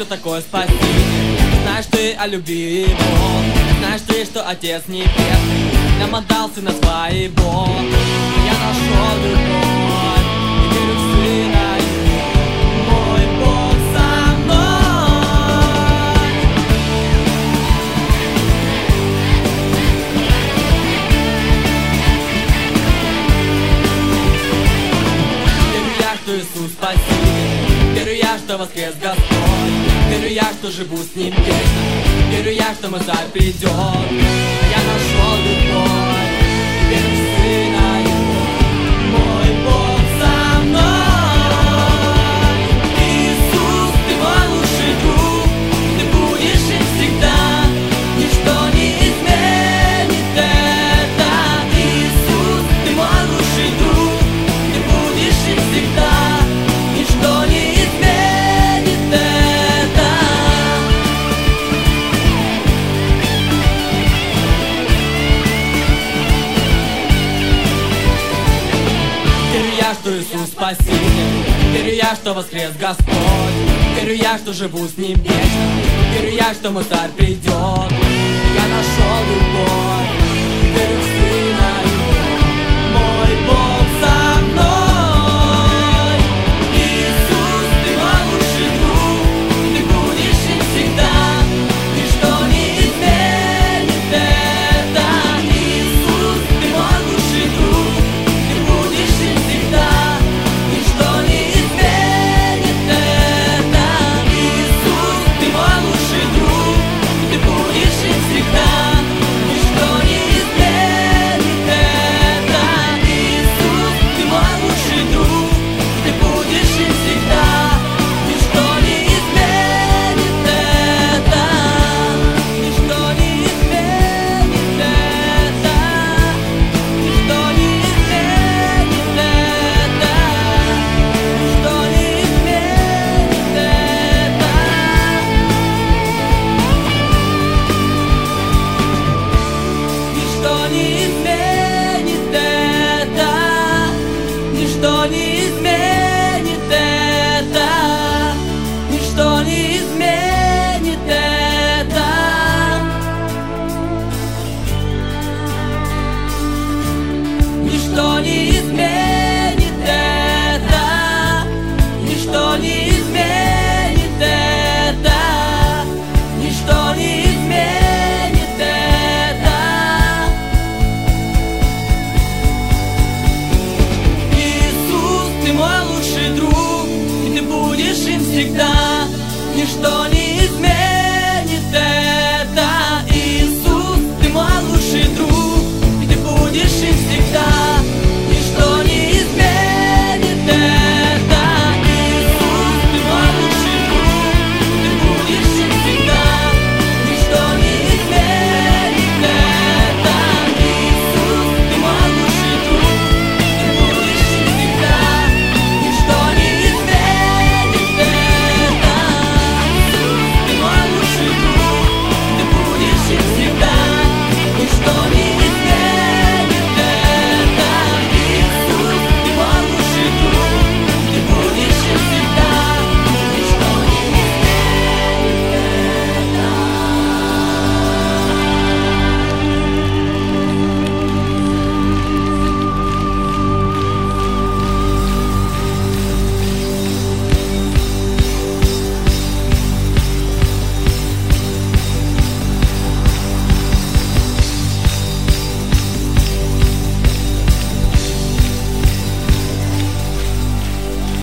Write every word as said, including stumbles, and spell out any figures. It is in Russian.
такое спасение. Знаешь ты о любви его, знаешь ты, что Отец Небесный нам отдал Сына Своего. Я нашел любовь и верю в Сына Его. Мой Бог со мной. Верю я, что Иисус Спаситель, верю я, что воскрес Господь, верю я, что живу с Ним вечно, верю я, что мой Царь придет. Я нашел любовь и верю в Сына Его. Мой Бог со мной. Иисус, ты мой лучший друг, ты будешь им всегда, ничто не изменит это. Иисус, ты мой лучший друг, ты будешь им всегда, ничто не изменит это. Верю я, что Иисус Спаситель, верю я, что воскрес Господь, верю я, что живу с Ним вечно, верю я, что мой Царь придет. Я нашел любовь, верю в Сына Его. Мой Бог со мной. Иисус, ты мой лучший друг, ты будешь им всегда, ничто не изменит это. Иисус, ты мой лучший друг, ты будешь им всегда, ничто не изменит это. Иисус, ты мой лучший друг, ты будешь им всегда, ничто не изменит это. Иисус, ты мой лучший друг, ты будешь им всегда, ничто не изменит это. Ничто не изменит это. Ничто не изменит это. Ничто не изменит это. Ничто не изменит это. Ничто не изменит это. Ничто не изменит это. Ничто не изменит это. Ничто не изменит это. Ничто не изменит это. Иисус, ты мой лучший друг, и ты будешь им всегда, ничто не